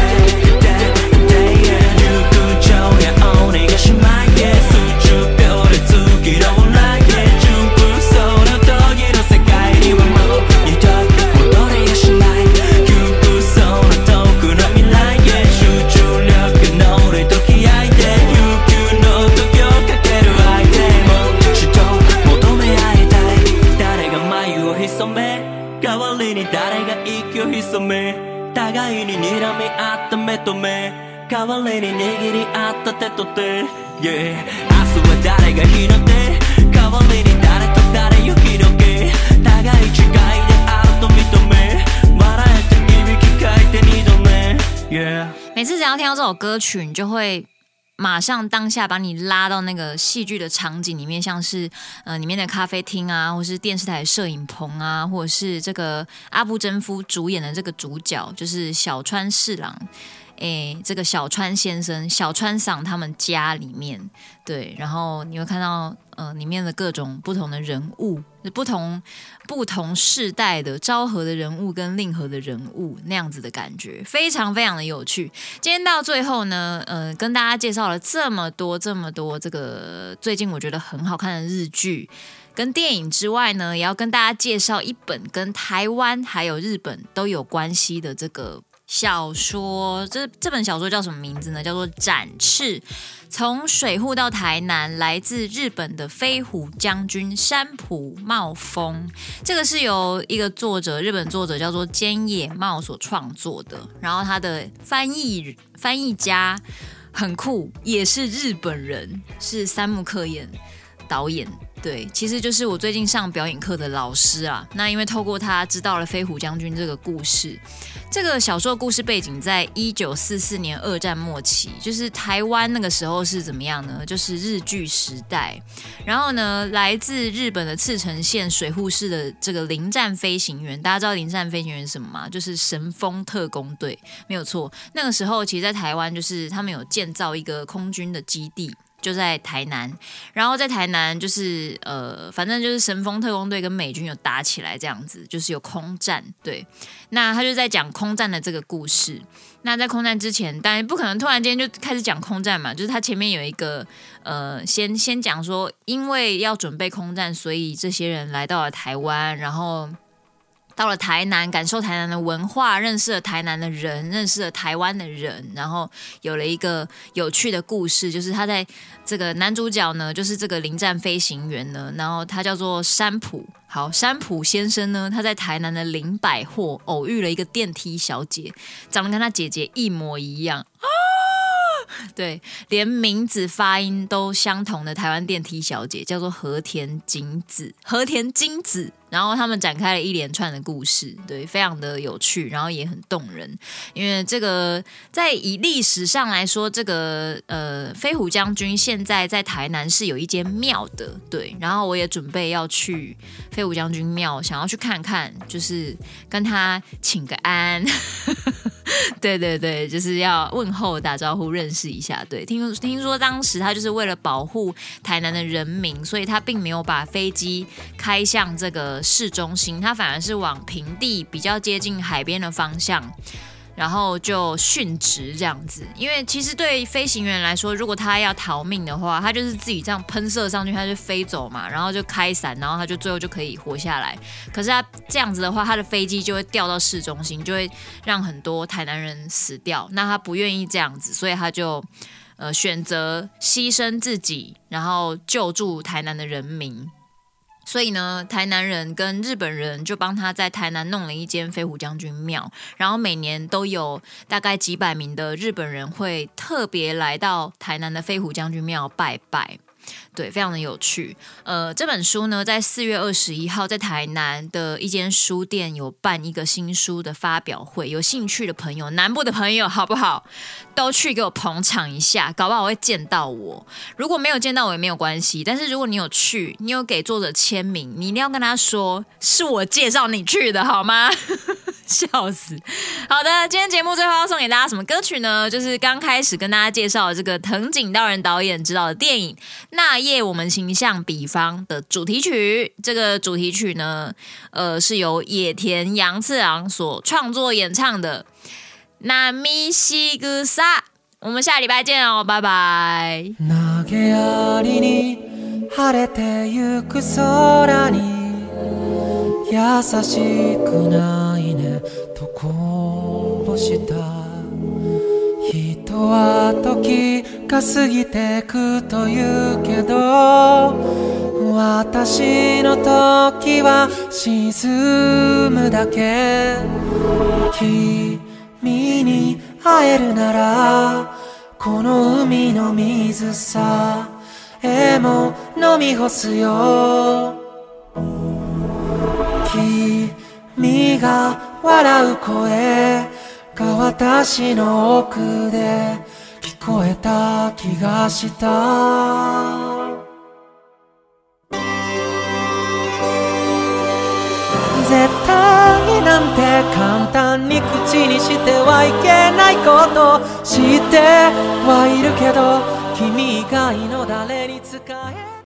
Speaker 4: 悠久情や鬼がしまえ数十秒で次の裏へ順風そうな時の世界にはもう二度戻りやしない窮屈そうな遠くの未来へ集中力乗りと気合いで悠久の時をかける相手も一度求め合いたい誰が眉を潜め代わりに誰が息を潜め互いに睨み合った目と目代わりに握り合った手と手、yeah、明日は誰が日の出代わりに誰と誰を広げ互い違いであると認め笑えていびきかいて二度目、yeah、
Speaker 1: 每次只要听到这首歌曲，你就会马上当下把你拉到那个戏剧的场景里面，像是里面的咖啡厅啊，或是电视台摄影棚啊，或者是这个阿部真夫主演的这个主角，就是小川侍郎。这个小川先生、小川桑他们家里面，对，然后你会看到里面的各种不同的人物，不同世代的昭和的人物跟令和的人物那样子的感觉，非常非常的有趣。今天到最后呢，跟大家介绍了这么多这个最近我觉得很好看的日剧。跟电影之外呢，也要跟大家介绍一本跟台湾还有日本都有关系的这个小说。这本小说叫什么名字呢？叫做《展翅》。从水户到台南，来自日本的飞虎将军山浦茂丰，这个是由一个作者，日本作者叫做菅野茂所创作的。然后他的翻译家很酷，也是日本人，是三木克彦导演对，其实就是我最近上表演课的老师啊。那因为透过他知道了飞虎将军这个故事，这个小说的故事背景在1944年二战末期，就是台湾那个时候是怎么样呢？就是日据时代。然后呢，来自日本的茨城县水户市的这个临战飞行员，大家知道临战飞行员是什么吗？就是神风特攻队，没有错。那个时候其实在台湾就是他们有建造一个空军的基地，就在台南。然后在台南就是反正就是神风特攻队跟美军有打起来这样子，就是有空战。对，那他就在讲空战的这个故事。那在空战之前，当然不可能突然间就开始讲空战嘛，就是他前面有一个先讲说，因为要准备空战，所以这些人来到了台湾，然后到了台南，感受台南的文化，认识了台南的人，认识了台湾的人，然后有了一个有趣的故事，就是他在这个男主角呢，就是这个临战飞行员呢，然后他叫做山浦。好，山浦先生呢，他在台南的林百货偶遇了一个电梯小姐，长得跟他姐姐一模一样啊！对，连名字发音都相同的台湾电梯小姐叫做和田金子，然后他们展开了一连串的故事，对，非常的有趣，然后也很动人。因为这个在以历史上来说，这个飞虎将军现在在台南是有一间庙的，对，然后我也准备要去飞虎将军庙，想要去看看，就是跟他请个安。对对对，就是要问候打招呼认识一下。对，听说当时他就是为了保护台南的人民，所以他并没有把飞机开向这个市中心，他反而是往平地比较接近海边的方向，然后就殉职这样子。因为其实对飞行员来说，如果他要逃命的话，他就是自己这样喷射上去，他就飞走嘛，然后就开伞，然后他就最后就可以活下来。可是他这样子的话，他的飞机就会掉到市中心，就会让很多台南人死掉。那他不愿意这样子，所以他就选择牺牲自己，然后救助台南的人民。所以呢，台南人跟日本人就帮他在台南弄了一间飞虎将军庙，然后每年都有大概几百名的日本人会特别来到台南的飞虎将军庙拜拜。对，非常的有趣。这本书呢，在4月21号在台南的一间书店有办一个新书的发表会，有兴趣的朋友，南部的朋友好不好，都去给我捧场一下，搞不好会见到我。如果没有见到我也没有关系，但是如果你有去，你有给作者签名，你一定要跟他说是我介绍你去的，好吗？笑死。好的，今天节目最后要送给大家什么歌曲呢？就是刚开始跟大家介绍的这个藤井道人导演执导的电影《那夜我们形象彼方》的主题曲。这个主题曲呢，是由野田洋次郎所创作演唱的。那米西格萨，我们下礼拜见哦，拜拜。
Speaker 2: 投げやりに晴れてゆく空に優しくないねとこぼした人は時が過ぎてくと言うけど私の時は沈むだけ君に会えるならこの海の水さえも飲み干すよ君が笑う声が私の奥で聞こえた気がした絶対なんて簡単に口にしてはいけないこと知ってはいるけど君以外の誰に使え